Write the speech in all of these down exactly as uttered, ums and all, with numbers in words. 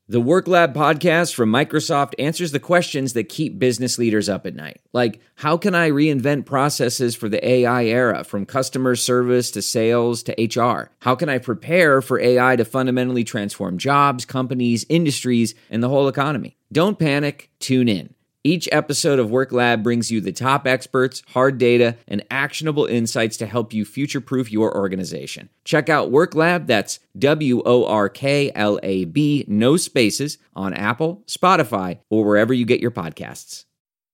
The Work Lab podcast from Microsoft answers the questions that keep business leaders up at night. Like, how can I reinvent processes for the A I era, from customer service to sales to H R? How can I prepare for A I to fundamentally transform jobs, companies, industries, and the whole economy? Don't panic, tune in. Each episode of Work Lab brings you the top experts, hard data, and actionable insights to help you future-proof your organization. Check out Work Lab, that's W O R K L A B, no spaces, on Apple, Spotify, or wherever you get your podcasts.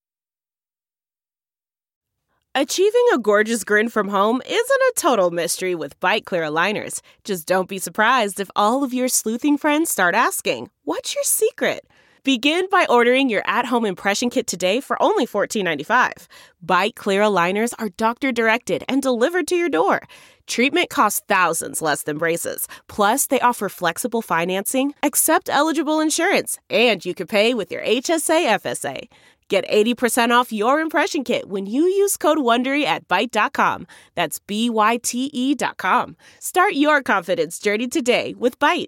Achieving a gorgeous grin from home isn't a total mystery with Byte Clear aligners. Just don't be surprised if all of your sleuthing friends start asking, "What's your secret?" Begin by ordering your at-home impression kit today for only fourteen ninety-five. Byte Clear aligners are doctor-directed and delivered to your door. Treatment costs thousands less than braces. Plus, they offer flexible financing, accept eligible insurance, and you can pay with your H S A F S A. Get eighty percent off your impression kit when you use code WONDERY at byte dot com. That's B Y T E dot com. Start your confidence journey today with Byte.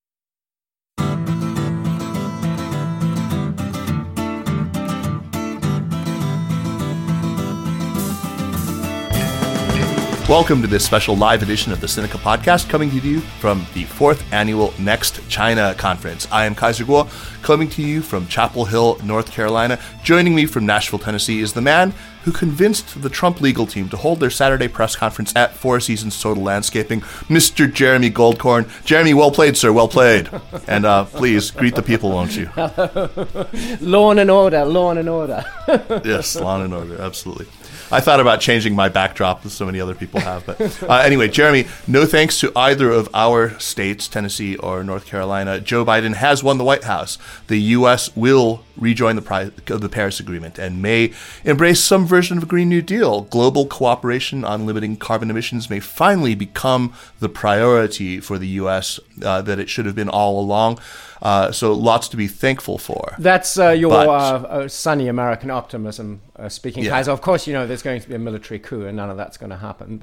Welcome to this special live edition of the Sinica Podcast, coming to you from the fourth annual Next China Conference. I am Kaiser Kuo, coming to you from Chapel Hill, North Carolina. Joining me from Nashville, Tennessee is the man who convinced the Trump legal team to hold their Saturday press conference at Four Seasons Total Landscaping, Mister Jeremy Goldkorn. Jeremy, well played, sir, well played. And uh, please, greet the people, won't you? Law and order, law and order. Yes, law and order, absolutely. I thought about changing my backdrop, as so many other people have. But uh, anyway, Jeremy, no thanks to either of our states, Tennessee or North Carolina, Joe Biden has won the White House. The U S will rejoin the, pri- the Paris Agreement and may embrace some version of a Green New Deal. Global cooperation on limiting carbon emissions may finally become the priority for the U S uh, that it should have been all along. Uh, so lots to be thankful for. That's uh, your but, uh, uh, sunny American optimism uh, speaking, yeah. Kaiser. Of course, you know there's going to be a military coup, and none of that's going to happen.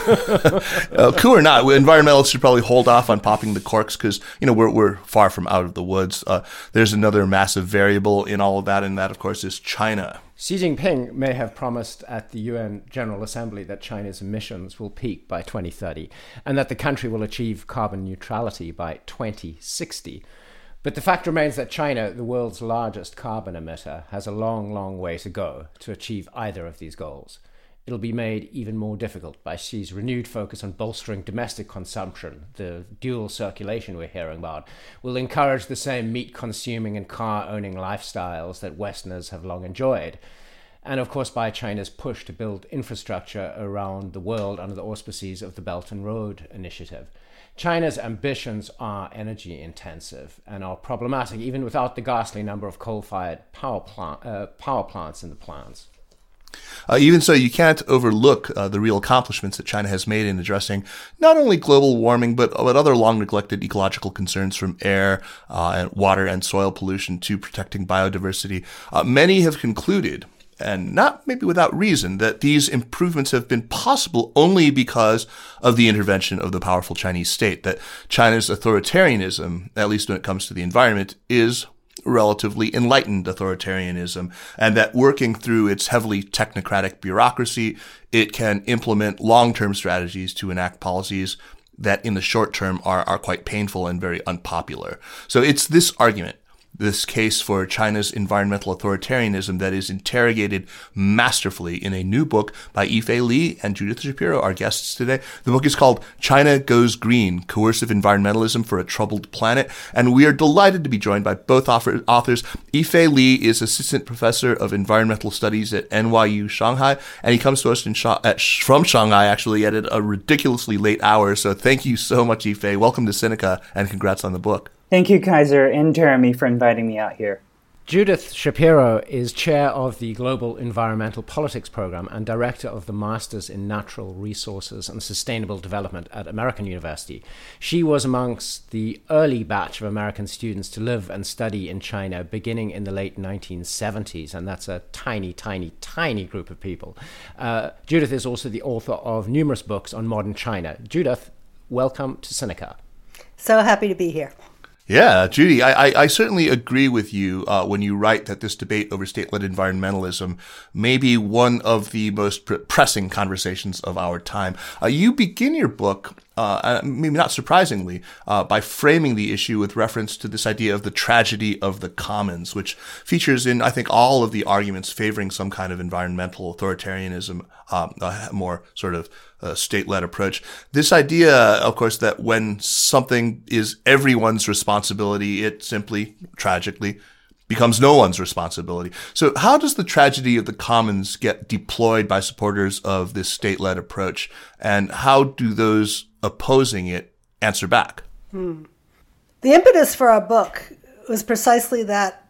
uh, coup or not, environmentalists should probably hold off on popping the corks because you know we're we're far from out of the woods. Uh, there's another massive variable in all of that, and that, of course, is China. Xi Jinping may have promised at the U N General Assembly that China's emissions will peak by twenty thirty, and that the country will achieve carbon neutrality by twenty sixty. But the fact remains that China, the world's largest carbon emitter, has a long, long way to go to achieve either of these goals. It'll be made even more difficult by Xi's renewed focus on bolstering domestic consumption. The dual circulation we're hearing about will encourage the same meat-consuming and car-owning lifestyles that Westerners have long enjoyed. And of course by China's push to build infrastructure around the world under the auspices of the Belt and Road Initiative. China's ambitions are energy intensive and are problematic even without the ghastly number of coal-fired power, plant, uh, power plants in the plans. Uh, even so, you can't overlook uh, the real accomplishments that China has made in addressing not only global warming, but, but other long-neglected ecological concerns, from air, uh, and water and soil pollution to protecting biodiversity. Uh, many have concluded, and not maybe without reason, that these improvements have been possible only because of the intervention of the powerful Chinese state, that China's authoritarianism, at least when it comes to the environment, is relatively enlightened authoritarianism, and that working through its heavily technocratic bureaucracy, it can implement long-term strategies to enact policies that in the short term are, are quite painful and very unpopular. So it's this argument, this case for China's environmental authoritarianism, that is interrogated masterfully in a new book by Yi-Fei Li and Judith Shapiro, our guests today. The book is called China Goes Green, Coercive Environmentalism for a Troubled Planet, and we are delighted to be joined by both authors. Yi-Fei Li is Assistant Professor of Environmental Studies at N Y U Shanghai, and he comes to us in Sha- at, from Shanghai, actually, at a ridiculously late hour, so thank you so much, Yi-Fei. Welcome to Sinica, and congrats on the book. Thank you, Kaiser and Jeremy, for inviting me out here. Judith Shapiro is chair of the Global Environmental Politics Program and director of the Masters in Natural Resources and Sustainable Development at American University. She was amongst the early batch of American students to live and study in China beginning in the late nineteen seventies, and that's a tiny, tiny, tiny group of people. Uh, Judith is also the author of numerous books on modern China. Judith, welcome to Sinica. So happy to be here. Yeah, Judy, I, I, I certainly agree with you uh, when you write that this debate over state-led environmentalism may be one of the most pr- pressing conversations of our time. Uh, you begin your book, uh, maybe not surprisingly, uh, by framing the issue with reference to this idea of the tragedy of the commons, which features in, I think, all of the arguments favoring some kind of environmental authoritarianism, um, a more sort of uh, state-led approach. This idea, of course, that when something is everyone's responsibility, it simply, tragically, becomes no one's responsibility. So how does the tragedy of the commons get deployed by supporters of this state-led approach? And how do those opposing it answer back? Hmm. The impetus for our book was precisely that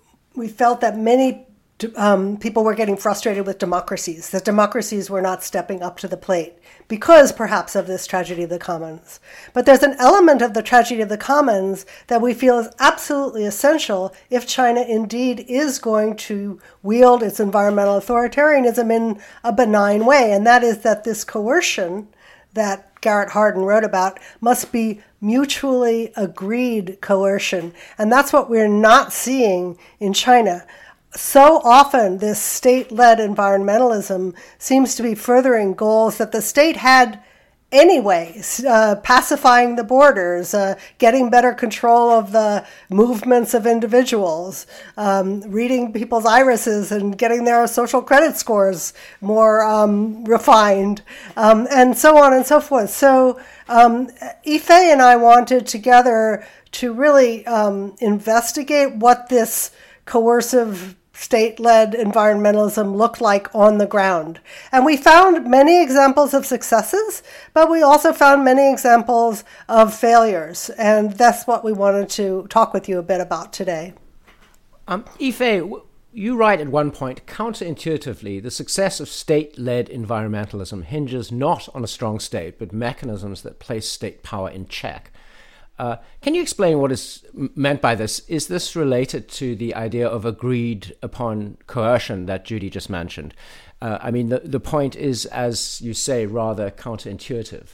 we felt that many um, people were getting frustrated with democracies, that democracies were not stepping up to the plate because perhaps of this tragedy of the commons. But there's an element of the tragedy of the commons that we feel is absolutely essential if China indeed is going to wield its environmental authoritarianism in a benign way, and that is that this coercion that Garrett Hardin wrote about must be mutually agreed coercion. And that's what we're not seeing in China. So often this state-led environmentalism seems to be furthering goals that the state had anyway, uh, pacifying the borders, uh, getting better control of the movements of individuals, um, reading people's irises and getting their social credit scores more um, refined, um, and so on and so forth. So um, Yifei and I wanted together to really um, investigate what this coercive state-led environmentalism looked like on the ground. And we found many examples of successes, but we also found many examples of failures. And that's what we wanted to talk with you a bit about today. Um, Yifei, you write at one point, counterintuitively, the success of state-led environmentalism hinges not on a strong state, but mechanisms that place state power in check. Uh, can you explain what is meant by this? Is this related to the idea of agreed upon coercion that Judy just mentioned? Uh, I mean, the, the point is, as you say, rather counterintuitive.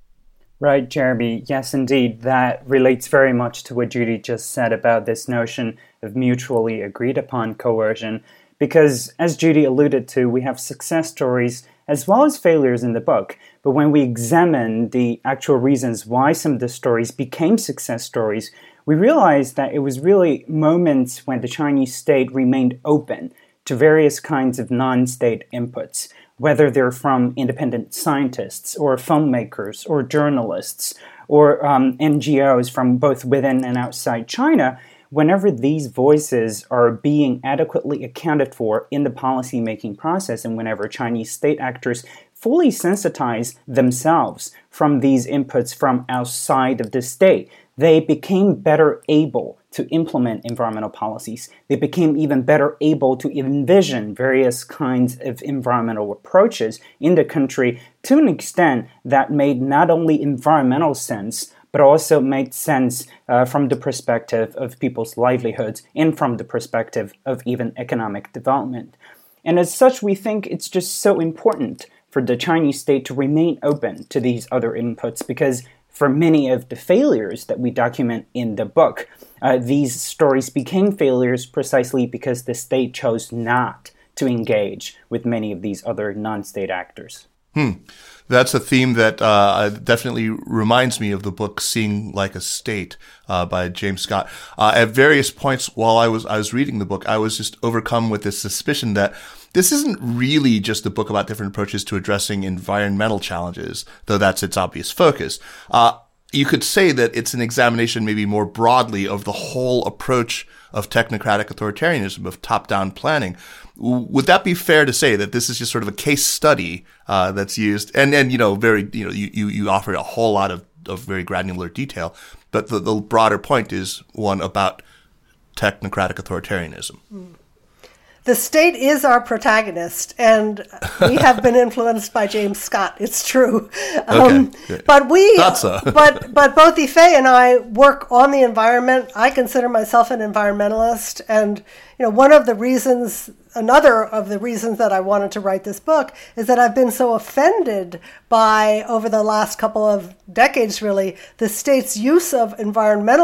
Right, Jeremy. Yes, indeed. That relates very much to what Judy just said about this notion of mutually agreed upon coercion. Because, as Judy alluded to, we have success stories as well as failures in the book. But when we examine the actual reasons why some of the stories became success stories, we realize that it was really moments when the Chinese state remained open to various kinds of non-state inputs, whether they're from independent scientists or filmmakers or journalists or um, N G Os from both within and outside China. Whenever these voices are being adequately accounted for in the policy-making process, and whenever Chinese state actors fully sensitize themselves from these inputs from outside of the state, they became better able to implement environmental policies. They became even better able to envision various kinds of environmental approaches in the country to an extent that made not only environmental sense, but also made sense uh, from the perspective of people's livelihoods and from the perspective of even economic development. And as such, we think it's just so important for the Chinese state to remain open to these other inputs, because for many of the failures that we document in the book, uh, these stories became failures precisely because the state chose not to engage with many of these other non-state actors. Hmm. That's a theme that uh, definitely reminds me of the book "Seeing Like a State" uh, by James Scott. Uh, at various points while I was I was reading the book, I was just overcome with this suspicion that this isn't really just a book about different approaches to addressing environmental challenges, though that's its obvious focus. Uh, you could say that it's an examination maybe more broadly of the whole approach of technocratic authoritarianism, of top-down planning. Would that be fair to say that this is just sort of a case study uh, that's used, and and you know, very you know, you you, you offer a whole lot of, of very granular detail, but the, the broader point is one about technocratic authoritarianism. Mm. The state is our protagonist, and we have been influenced by James Scott. It's true, um, okay. but we, Thought so. but but both Yifei and I work on the environment. I consider myself an environmentalist, and you know, one of the reasons, another of the reasons that I wanted to write this book is that I've been so offended by, over the last couple of decades, really, the state's use of environmental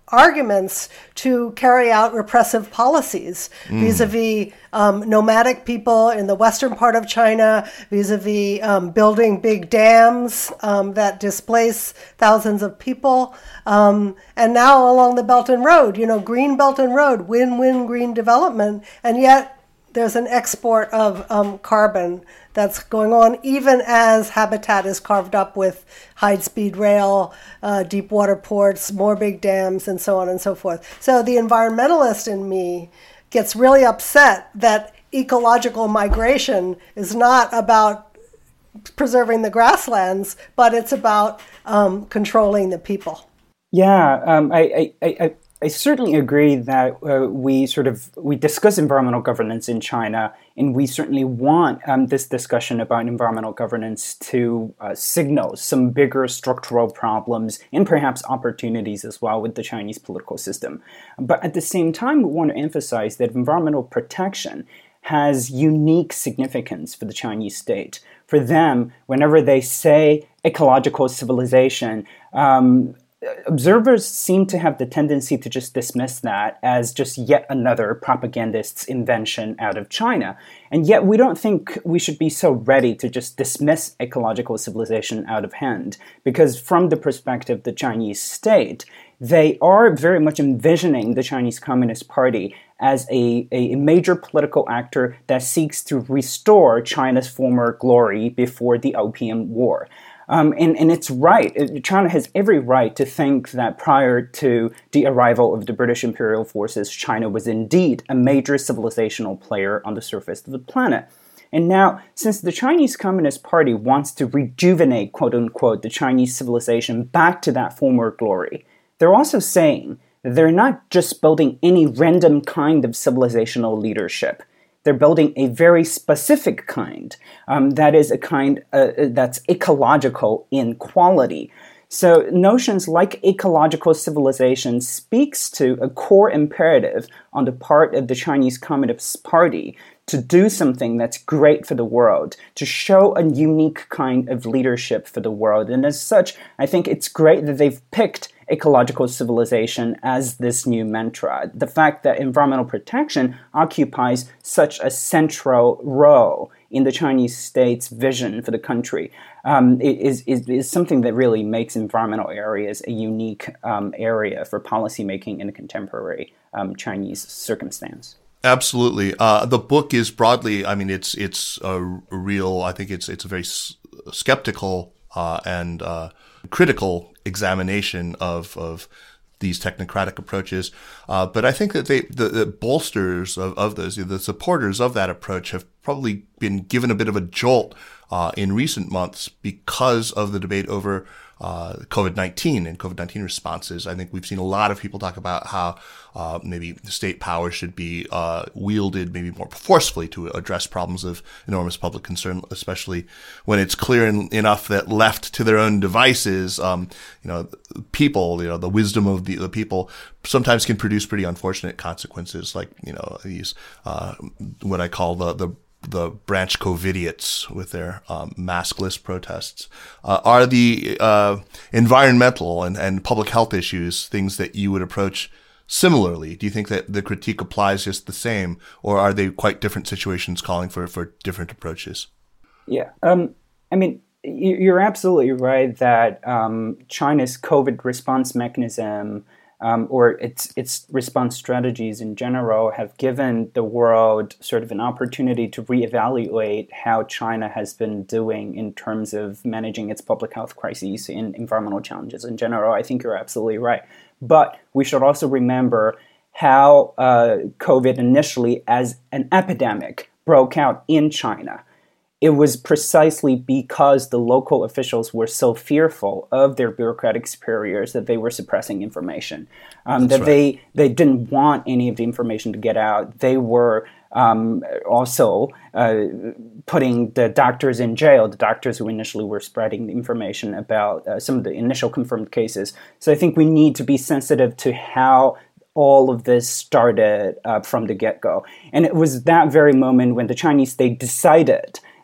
arguments to carry out repressive policies mm. vis-a-vis um, nomadic people in the western part of China, vis-a-vis um, building big dams um, that displace thousands of people. Um, and now along the Belt and Road, you know, Green Belt and Road, win-win green development, and yet there's an export of um, carbon that's going on, even as habitat is carved up with high-speed rail, uh, deep water ports, more big dams, and so on and so forth. So the environmentalist in me gets really upset that ecological migration is not about preserving the grasslands, but it's about um, controlling the people. Yeah, um, I, I, I, I certainly agree that uh, we sort of we discuss environmental governance in China, and we certainly want um, this discussion about environmental governance to uh, signal some bigger structural problems and perhaps opportunities as well with the Chinese political system. But at the same time, we want to emphasize that environmental protection has unique significance for the Chinese state. For them, whenever they say ecological civilization, um, observers seem to have the tendency to just dismiss that as just yet another propagandist's invention out of China. And yet we don't think we should be so ready to just dismiss ecological civilization out of hand, because from the perspective of the Chinese state, they are very much envisioning the Chinese Communist Party as a, a major political actor that seeks to restore China's former glory before the Opium War. Um, and, and it's right. China has every right to think that prior to the arrival of the British imperial forces, China was indeed a major civilizational player on the surface of the planet. And now, since the Chinese Communist Party wants to rejuvenate, quote unquote, the Chinese civilization back to that former glory, they're also saying that they're not just building any random kind of civilizational leadership. They're building a very specific kind, um, that is a kind uh, that's ecological in quality. So notions like ecological civilization speaks to a core imperative on the part of the Chinese Communist Party to do something that's great for the world, to show a unique kind of leadership for the world. And as such, I think it's great that they've picked ecological civilization as this new mantra. The fact that environmental protection occupies such a central role in the Chinese state's vision for the country um, is, is, is something that really makes environmental areas a unique um, area for policymaking in a contemporary um, Chinese circumstance. Absolutely. Uh, the book is broadly, I mean, it's it's a real, I think it's it's a very s- skeptical uh, and uh, critical examination of of these technocratic approaches. Uh, but I think that they the, the bolsters of, of those, the supporters of that approach have probably been given a bit of a jolt uh, in recent months because of the debate over uh, COVID nineteen and COVID nineteen responses. I think we've seen a lot of people talk about how uh, maybe state power should be uh, wielded maybe more forcefully to address problems of enormous public concern, especially when it's clear in, enough that left to their own devices, um, you know, people, you know, the wisdom of the, the people sometimes can produce pretty unfortunate consequences, like, you know, these uh, what I call the the the branch COVIDiots with their um, maskless protests. Uh, are the uh, environmental and, and public health issues things that you would approach similarly? Do you think that the critique applies just the same, or are they quite different situations calling for, for different approaches? Yeah, um, I mean, you're absolutely right that um, China's COVID response mechanism Um, or its its response strategies in general have given the world sort of an opportunity to reevaluate how China has been doing in terms of managing its public health crises and environmental challenges in general. I think you're absolutely right. But we should also remember how uh, COVID initially, as an epidemic, broke out in China. It was precisely because the local officials were so fearful of their bureaucratic superiors that they were suppressing information, um, that right. they they didn't want any of the information to get out. They were um, also uh, putting the doctors in jail, the doctors who initially were spreading the information about uh, some of the initial confirmed cases. So I think we need to be sensitive to how all of this started uh, from the get-go. And it was that very moment when the Chinese state decided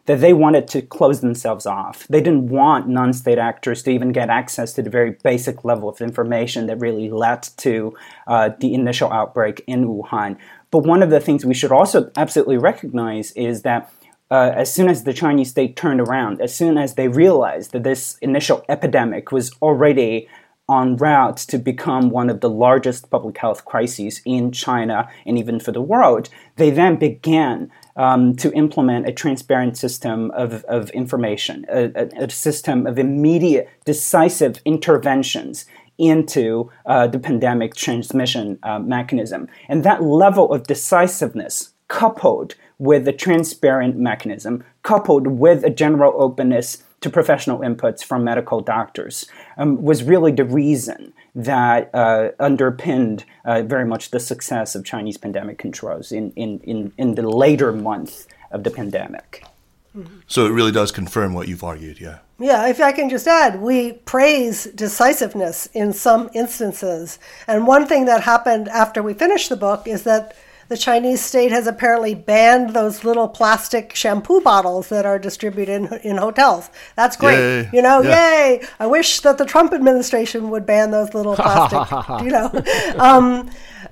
that they wanted to close themselves off. They didn't want non-state actors to even get access to the very basic level of information that really led to uh, the initial outbreak in Wuhan. But one of the things we should also absolutely recognize is that uh, as soon as the Chinese state turned around, as soon as they realized that this initial epidemic was already en route to become one of the largest public health crises in China and even for the world, they then began um, to implement a transparent system of, of information, a, a, a system of immediate, decisive interventions into uh, the pandemic transmission uh, mechanism. And that level of decisiveness, coupled with the transparent mechanism, coupled with a general openness to professional inputs from medical doctors, um, was really the reason that uh, underpinned uh, very much the success of Chinese pandemic controls in, in, in, in the later months of the pandemic. So it really does confirm what you've argued, yeah. Yeah, if I can just add, we praise decisiveness in some instances. And one thing that happened after we finished the book is that the Chinese state has apparently banned those little plastic shampoo bottles that are distributed in, in hotels. That's great. Yay. You know, yeah. Yay. I wish that the Trump administration would ban those little plastic, you know. Um,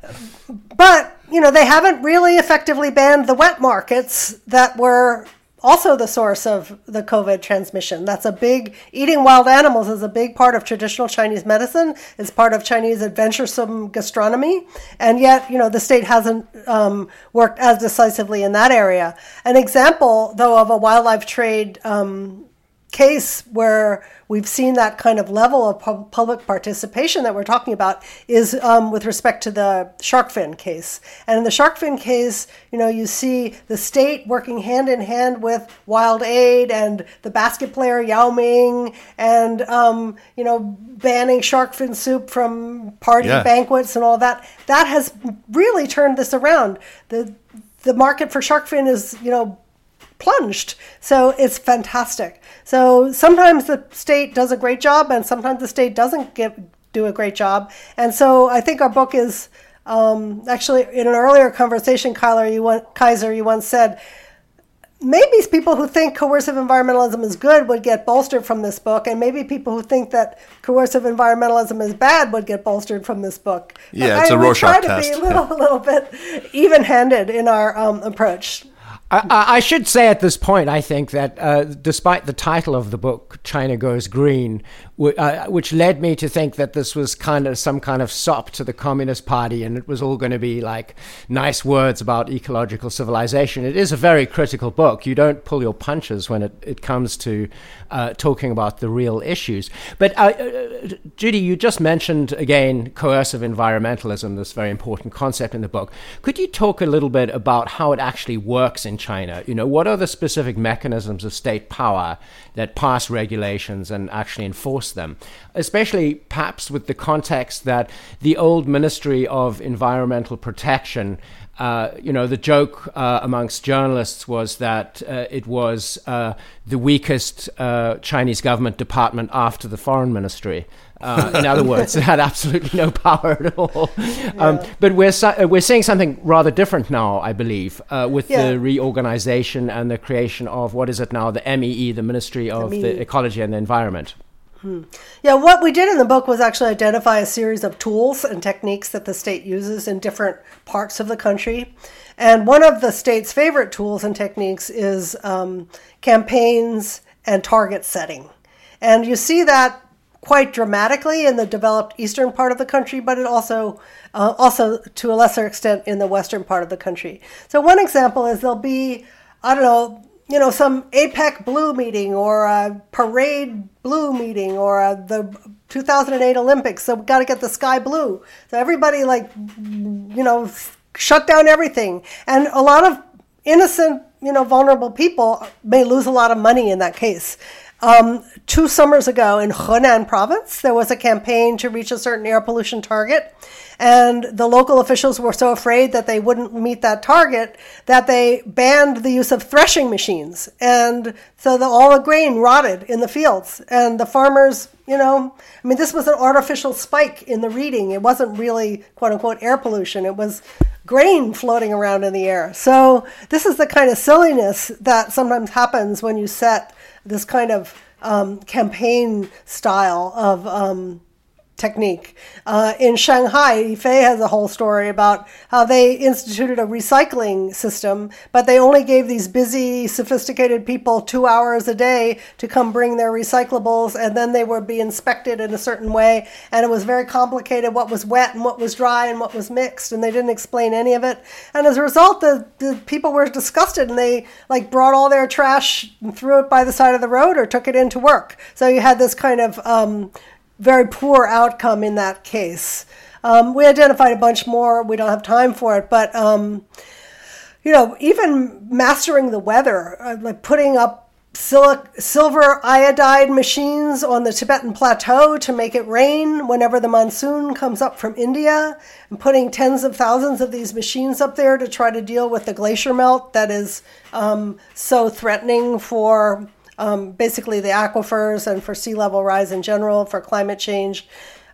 but, you know, they haven't really effectively banned the wet markets that were also the source of the COVID transmission. That's a big, eating wild animals is a big part of traditional Chinese medicine. It's part of Chinese adventuresome gastronomy. And yet, you know, the state hasn't um, worked as decisively in that area. An example, though, of a wildlife trade um, case where we've seen that kind of level of pub- public participation that we're talking about is um, with respect to the shark fin case. And in the shark fin case, you know, you see the state working hand in hand with Wild Aid and the basket player Yao Ming and, um, you know, banning shark fin soup from party yeah. banquets and all that. That has really turned this around. The, the market for shark fin is, you know, plunged. So it's fantastic. So sometimes the state does a great job and sometimes the state doesn't give, do a great job. And so I think our book is um, actually in an earlier conversation, Kyler, you want, Kaiser, you once said, maybe people who think coercive environmentalism is good would get bolstered from this book, and maybe people who think that coercive environmentalism is bad would get bolstered from this book. Yeah, it's I, a Rorschach test. We try to be a little, a little bit even-handed in our um, approach. I, I should say at this point, I think that uh, despite the title of the book, China Goes Green, w- uh, which led me to think that this was kind of some kind of sop to the Communist Party and it was all going to be like nice words about ecological civilization. It is a very critical book. You don't pull your punches when it, it comes to uh, talking about the real issues. But uh, uh, Judy, you just mentioned again coercive environmentalism, this very important concept in the book. Could you talk a little bit about how it actually works in China? You know, what are the specific mechanisms of state power that pass regulations and actually enforce them? Especially perhaps with the context that the old Ministry of Environmental Protection, uh, you know, the joke uh, amongst journalists was that uh, it was uh, the weakest uh, Chinese government department after the Foreign Ministry. Uh, in other words, it had absolutely no power at all. Yeah. Um, but we're su- we're seeing something rather different now, I believe, uh, with yeah. the reorganization and the creation of, what is it now, the M E E, the Ministry of M E E. The Ecology and the Environment. Hmm. Yeah, what we did in the book was actually identify a series of tools and techniques that the state uses in different parts of the country. And one of the state's favorite tools and techniques is um, campaigns and target setting. And you see that quite dramatically in the developed eastern part of the country, but it also, uh, also to a lesser extent in the western part of the country. So one example is there'll be, I don't know, you know, some APEC Blue meeting or a Parade Blue meeting or a, the two thousand eight Olympics. So we've got to get the sky blue. So everybody like, you know, shut down everything. And a lot of innocent, you know, vulnerable people may lose a lot of money in that case. Um, two summers ago in Henan province, there was a campaign to reach a certain air pollution target. And the local officials were so afraid that they wouldn't meet that target that they banned the use of threshing machines. And so the, all the grain rotted in the fields. And the farmers, you know, I mean, this was an artificial spike in the reading. It wasn't really, quote unquote, air pollution. It was grain floating around in the air. So this is the kind of silliness that sometimes happens when you set this kind of um, campaign style of um, technique. Uh, in Shanghai, Yifei has a whole story about how they instituted a recycling system, but they only gave these busy, sophisticated people two hours a day to come bring their recyclables, and then they would be inspected in a certain way, and it was very complicated what was wet and what was dry and what was mixed, and they didn't explain any of it. And as a result, the, the people were disgusted, and they like brought all their trash and threw it by the side of the road or took it into work. So you had this kind of um, very poor outcome in that case. Um, we identified a bunch more. We don't have time for it, but um, you know, even mastering the weather, uh, like putting up sil- silver iodide machines on the Tibetan plateau to make it rain whenever the monsoon comes up from India, and putting tens of thousands of these machines up there to try to deal with the glacier melt that is um, so threatening for Um, basically the aquifers and for sea level rise in general, for climate change.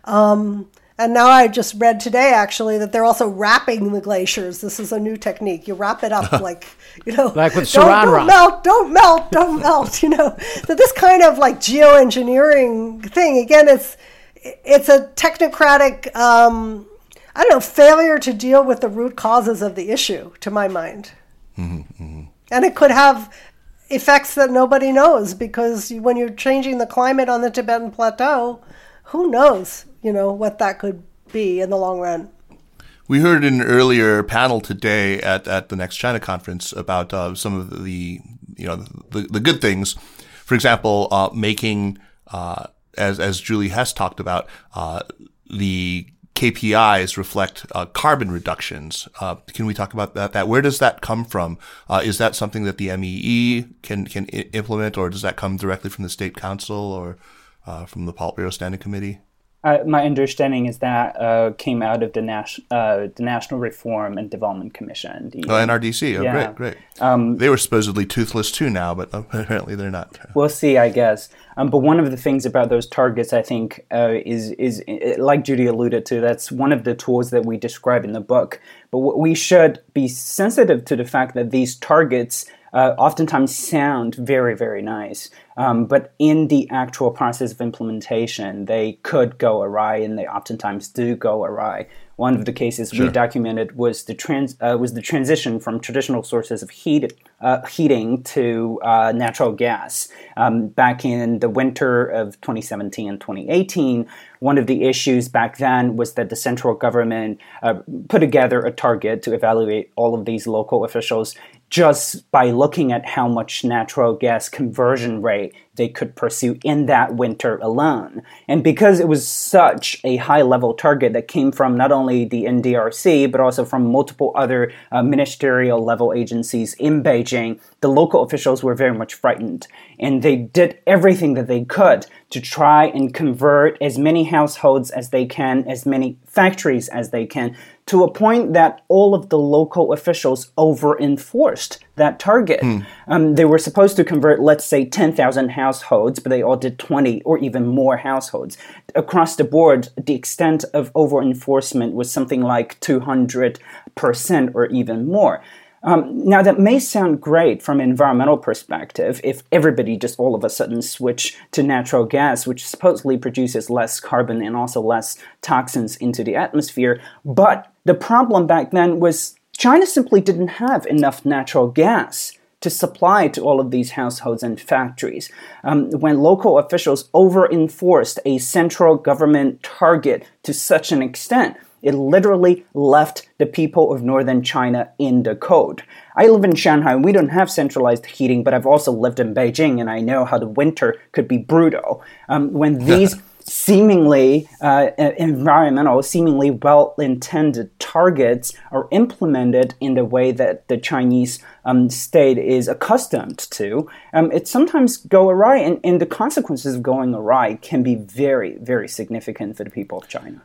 Um, and now I just read today, actually, that they're also wrapping the glaciers. This is a new technique. You wrap it up like, you know, like with don't, saran don't wrap. melt, don't melt, don't melt, you know. So this kind of like geoengineering thing, again, it's, it's a technocratic, um, I don't know, failure to deal with the root causes of the issue, to my mind. Mm-hmm, mm-hmm. And it could have effects that nobody knows, because when you're changing the climate on the Tibetan plateau, who knows, you know, what that could be in the long run. We heard in an earlier panel today at, at the Next China conference about uh, some of the, you know, the, the good things. For example, uh, making, uh, as, as Julie Hess talked about, uh, the K P Is reflect uh, carbon reductions. Uh, can we talk about that? That where does that come from? Uh, is that something that the M E E can can I- implement, or does that come directly from the State Council or uh, from the Politburo Standing Committee? Uh, my understanding is that uh, came out of the, Nas- uh, the National Reform and Development Commission. The, oh, N R D C. Oh, yeah. great, great. Um, they were supposedly toothless too now, but apparently they're not. We'll see, I guess. Um, but one of the things about those targets, I think, uh, is, is like Judy alluded to, that's one of the tools that we describe in the book. But what we should be sensitive to the fact that these targets uh, oftentimes sound very, very nice. Um, but in the actual process of implementation, they could go awry, and they oftentimes do go awry. One of the cases sure. we documented was the trans uh, was the transition from traditional sources of heat uh, heating to uh, natural gas. Um, back in the winter of twenty seventeen and twenty eighteen, one of the issues back then was that the central government uh, put together a target to evaluate all of these local officials just by looking at how much natural gas conversion rate they could pursue in that winter alone. And because it was such a high-level target that came from not only the N D R C, but also from multiple other uh, ministerial-level agencies in Beijing, the local officials were very much frightened. And they did everything that they could to try and convert as many households as they can, as many factories as they can, to a point that all of the local officials over-enforced that target. Mm. Um, they were supposed to convert, let's say, ten thousand households, but they all did twenty or even more households. Across the board, the extent of over-enforcement was something like two hundred percent or even more. Um, now, that may sound great from an environmental perspective if everybody just all of a sudden switched to natural gas, which supposedly produces less carbon and also less toxins into the atmosphere. But the problem back then was China simply didn't have enough natural gas to supply to all of these households and factories. Um, when local officials over-enforced a central government target to such an extent, it literally left the people of northern China in the cold. I live in Shanghai, and we don't have centralized heating, but I've also lived in Beijing, and I know how the winter could be brutal. Um, when these seemingly uh, environmental, seemingly well-intended targets are implemented in the way that the Chinese um, state is accustomed to, um, it sometimes go awry, and, and the consequences of going awry can be very, very significant for the people of China.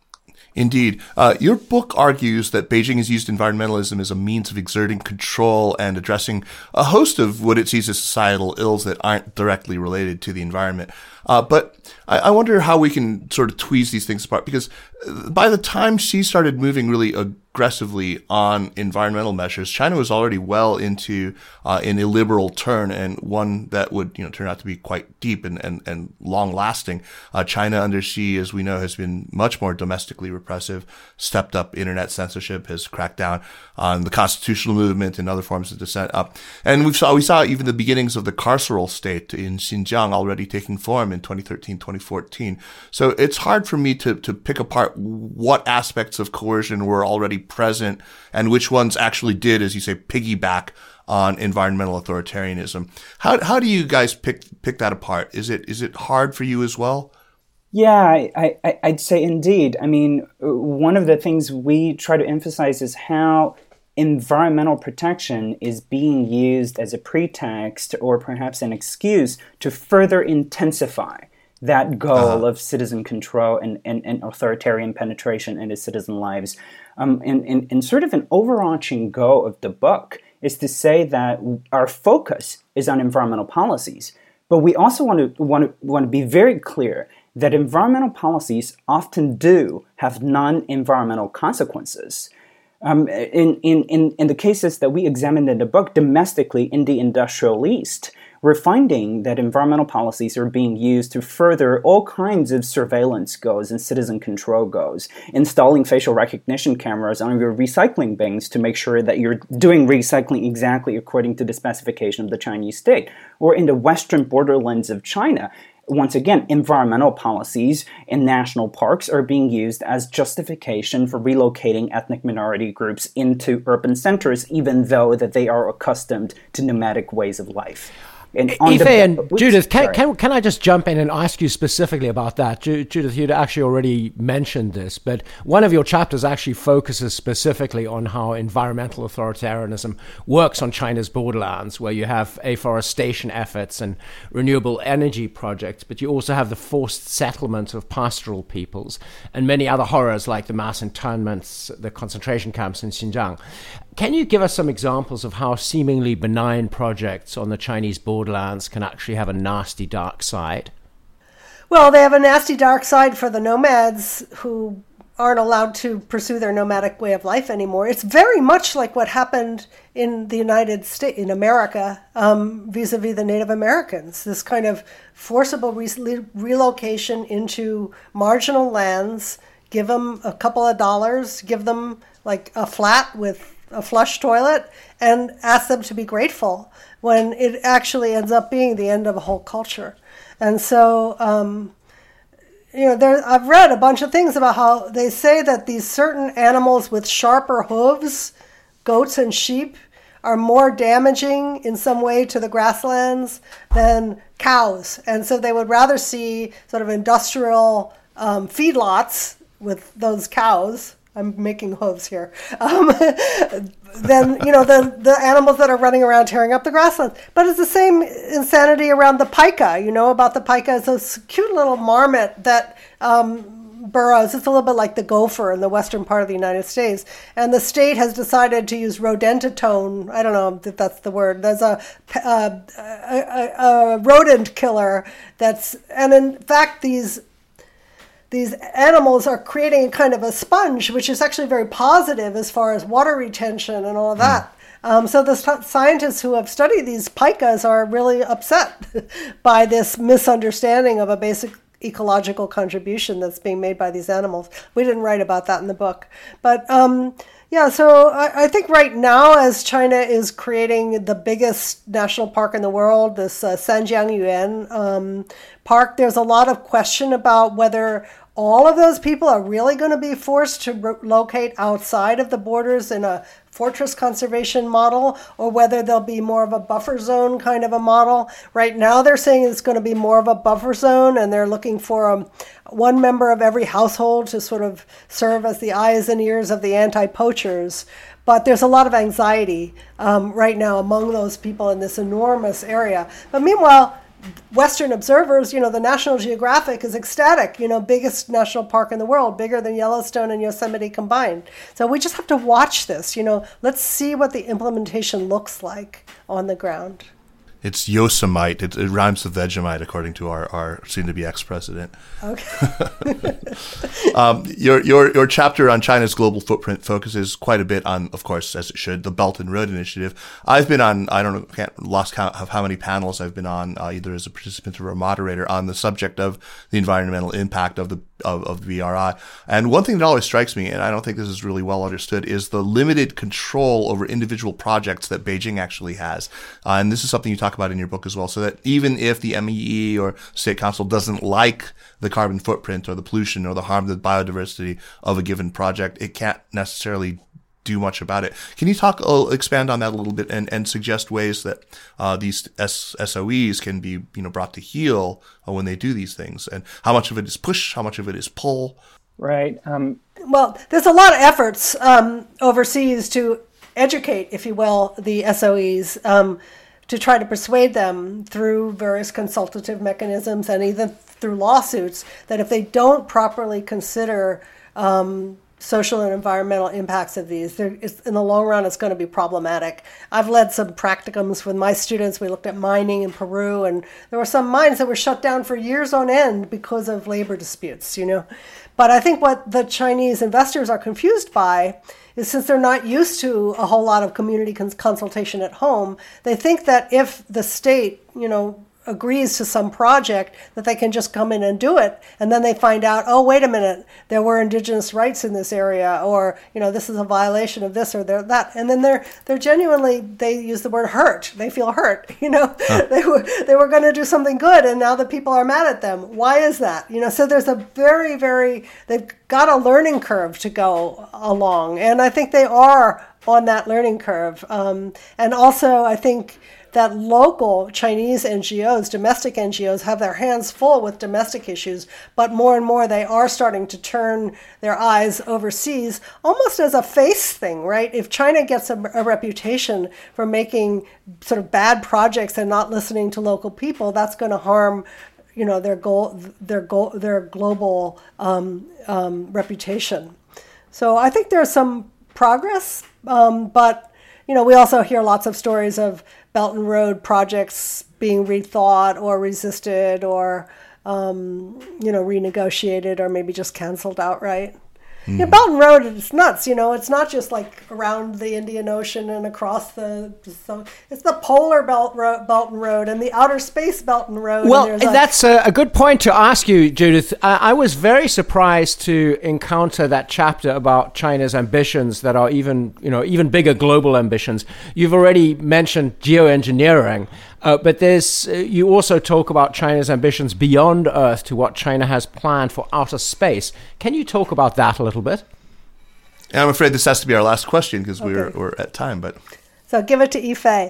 Indeed. Uh, your book argues that Beijing has used environmentalism as a means of exerting control and addressing a host of what it sees as societal ills that aren't directly related to the environment. Uh, but I, I wonder how we can sort of tweeze these things apart, because by the time Xi started moving really ag- aggressively on environmental measures, China was already well into uh, an illiberal turn, and one that would, you know, turn out to be quite deep and, and, and long lasting. Uh, China under Xi, as we know, has been much more domestically repressive, stepped up internet censorship, has cracked down on the constitutional movement and other forms of dissent. Uh, and we saw, we saw even the beginnings of the carceral state in Xinjiang already taking form in twenty thirteen, twenty fourteen. So it's hard for me to, to pick apart what aspects of coercion were already present and which ones actually did, as you say, piggyback on environmental authoritarianism. How how do you guys pick pick that apart? Is it is it hard for you as well? Yeah, I, I, I'd say indeed. I mean, one of the things we try to emphasize is how environmental protection is being used as a pretext or perhaps an excuse to further intensify that goal uh-huh. of citizen control and, and, and authoritarian penetration into citizen lives. Um, and, and, and sort of an overarching goal of the book is to say that our focus is on environmental policies, but we also want to want to want to be very clear that environmental policies often do have non-environmental consequences. Um, in, in, in, in the cases that we examined in the book, domestically in the industrial East, we're finding that environmental policies are being used to further all kinds of surveillance goals and citizen control goals, installing facial recognition cameras on your recycling bins to make sure that you're doing recycling exactly according to the specification of the Chinese state. Or in the western borderlands of China, once again, environmental policies in national parks are being used as justification for relocating ethnic minority groups into urban centers, even though that they are accustomed to nomadic ways of life. And Ife the, and oops, Judith, can, can can I just jump in and ask you specifically about that? Ju- Judith, you'd actually already mentioned this, but one of your chapters actually focuses specifically on how environmental authoritarianism works on China's borderlands, where you have afforestation efforts and renewable energy projects, but you also have the forced settlement of pastoral peoples and many other horrors like the mass internments, the concentration camps in Xinjiang. Can you give us some examples of how seemingly benign projects on the Chinese borderlands can actually have a nasty dark side? Well, they have a nasty dark side for the nomads who aren't allowed to pursue their nomadic way of life anymore. It's very much like what happened in the United States, in America, um, vis-a-vis the Native Americans. This kind of forcible re- relocation into marginal lands, give them a couple of dollars, give them like a flat with a flush toilet, and ask them to be grateful, when it actually ends up being the end of a whole culture. And so, um, you know, there, I've read a bunch of things about how they say that these certain animals with sharper hooves, goats and sheep, are more damaging in some way to the grasslands than cows. And so they would rather see sort of industrial um, feedlots with those cows. I'm making hooves here. Um, then, you know, the, the animals that are running around tearing up the grasslands. But it's the same insanity around the pika, you know, about the pika. It's a cute little marmot that um, burrows. It's a little bit like the gopher in the western part of the United States. And the state has decided to use rodentatone. I don't know if that's the word. There's a, a, a, a rodent killer that's, and in fact, these These animals are creating a kind of a sponge, which is actually very positive as far as water retention and all of that. Mm. Um, so the st- scientists who have studied these pikas are really upset by this misunderstanding of a basic ecological contribution that's being made by these animals. We didn't write about that in the book. But um, yeah, so I, I think right now, as China is creating the biggest national park in the world, this uh, Sanjiangyuan um, park, there's a lot of question about whether all of those people are really going to be forced to re- locate outside of the borders in a fortress conservation model, or whether there'll be more of a buffer zone kind of a model. Right now they're saying it's going to be more of a buffer zone, and they're looking for um, one member of every household to sort of serve as the eyes and ears of the anti-poachers. But there's a lot of anxiety um, right now among those people in this enormous area. But meanwhile, Western observers, you know, the National Geographic is ecstatic, you know, biggest national park in the world, bigger than Yellowstone and Yosemite combined. So we just have to watch this, you know, let's see what the implementation looks like on the ground. It's Yosemite. It, it rhymes with Vegemite, according to our, our soon-to-be ex-president. Okay. um, your your your chapter on China's global footprint focuses quite a bit on, of course, as it should, the Belt and Road Initiative. I've been on, I don't know, can't lost count of how many panels I've been on, uh, either as a participant or a moderator, on the subject of the environmental impact of the of, of the B R I. And one thing that always strikes me, and I don't think this is really well understood, is the limited control over individual projects that Beijing actually has. Uh, and this is something you talk about in your book as well, so that even if the M E E or State Council doesn't like the carbon footprint or the pollution or the harm to the biodiversity of a given project, it can't necessarily do much about it. Can you talk, uh, expand on that a little bit and, and suggest ways that uh, these S- SOEs can be, you know, brought to heel uh, when they do these things, and how much of it is push, how much of it is pull? Right. Um, well, there's a lot of efforts um, overseas to educate, if you will, the S O Es, um, to try to persuade them through various consultative mechanisms and even through lawsuits that if they don't properly consider um, social and environmental impacts of these, in the long run, it's going to be problematic. I've led some practicums with my students. We looked at mining in Peru, and there were some mines that were shut down for years on end because of labor disputes, you know. But I think what the Chinese investors are confused by is, since they're not used to a whole lot of community cons- consultation at home, they think that if the state, you know, agrees to some project, that they can just come in and do it. And then they find out, oh, wait a minute, there were indigenous rights in this area, or, you know, this is a violation of this or that. And then they're they're genuinely, they use the word hurt. They feel hurt, you know. Huh. They were they were going to do something good, and now the people are mad at them. Why is that? You know, so there's a very, very, they've got a learning curve to go along. And I think they are on that learning curve. Um, and also, I think that local Chinese N G Os, domestic N G Os, have their hands full with domestic issues, but more and more they are starting to turn their eyes overseas, almost as a face thing, right? If China gets a, a reputation for making sort of bad projects and not listening to local people, that's going to harm, you know, their goal, their goal, their global um, um, reputation. So I think there's some progress, um, but you know, we also hear lots of stories of Belt and Road projects being rethought or resisted or, um, you know, renegotiated or maybe just canceled outright. Mm. Yeah, Belt and Road is nuts. You know, it's not just like around the Indian Ocean and across the. So it's the polar belt, ro- belt and road and the outer space Belt and Road. Well, and a, that's a, a good point to ask you, Judith. I, I was very surprised to encounter that chapter about China's ambitions that are even, you know, even bigger global ambitions. You've already mentioned geoengineering. Uh, but there's uh, you also talk about China's ambitions beyond Earth to what China has planned for outer space. Can you talk about that a little bit? And I'm afraid this has to be our last question because okay. we're we're at time. But so give it to Yifei.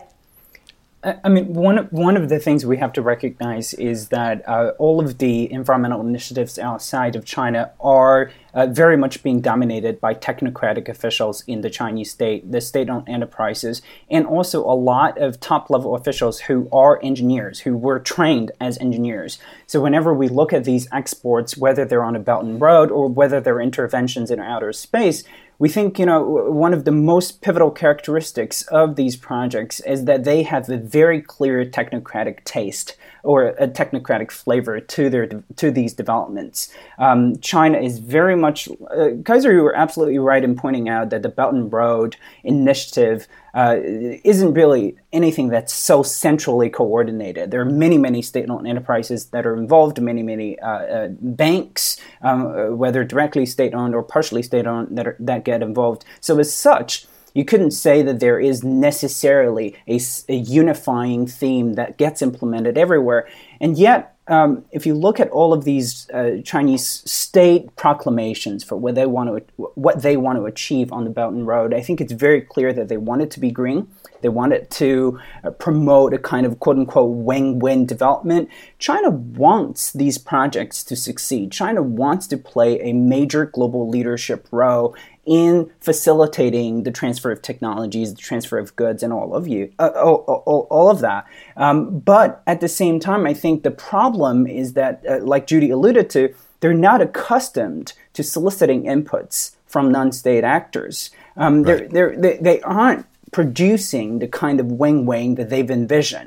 I mean, one one of the things we have to recognize is that uh, all of the environmental initiatives outside of China are uh, very much being dominated by technocratic officials in the Chinese state, the state-owned enterprises, and also a lot of top-level officials who are engineers, who were trained as engineers. So whenever we look at these exports, whether they're on a Belt and Road or whether they're interventions in outer space, we think, you know, one of the most pivotal characteristics of these projects is that they have a very clear technocratic taste or a technocratic flavor to their to these developments. Um, China is very much, uh, Kaiser, you were absolutely right in pointing out that the Belt and Road initiative uh, isn't really anything that's so centrally coordinated. There are many, many state-owned enterprises that are involved, many, many uh, uh, banks, um, whether directly state-owned or partially state-owned, that are, that get involved. So as such, you couldn't say that there is necessarily a, a unifying theme that gets implemented everywhere. And yet, um, if you look at all of these uh, Chinese state proclamations for what they want to what they want to achieve on the Belt and Road, I think it's very clear that they want it to be green. They want it to uh, promote a kind of quote-unquote win-win development. China wants these projects to succeed. China wants to play a major global leadership role in facilitating the transfer of technologies, the transfer of goods, and all of you, uh, all, all, all of that. Um, but at the same time, I think the problem is that, uh, like Judy alluded to, they're not accustomed to soliciting inputs from non-state actors. Um, right. they're, they're, they they aren't producing the kind of wing-wing that they've envisioned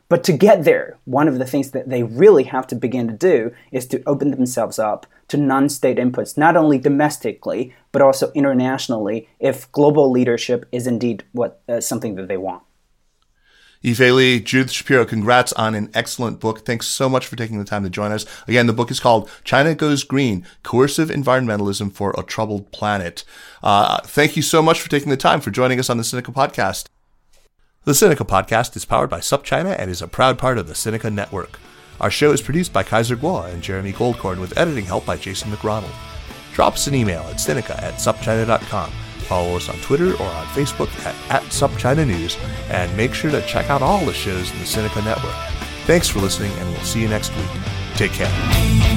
But to get there, one of the things that they really have to begin to do is to open themselves up to non-state inputs, not only domestically, but also internationally, if global leadership is indeed what uh, something that they want. Yifei Li, Judith Shapiro, congrats on an excellent book. Thanks so much for taking the time to join us. Again, the book is called China Goes Green, Coercive Environmentalism for a Troubled Planet. Uh, thank you so much for taking the time for joining us on the Sinica Podcast. The Sinica Podcast is powered by SupChina and is a proud part of the Sinica Network. Our show is produced by Kaiser Kuo and Jeremy Goldkorn with editing help by Jason McRonald. Drop us an email at sinica at supchina dot com. Follow us on Twitter or on Facebook at, at SupChina News, and make sure to check out all the shows in the Sinica Network. Thanks for listening, and we'll see you next week. Take care.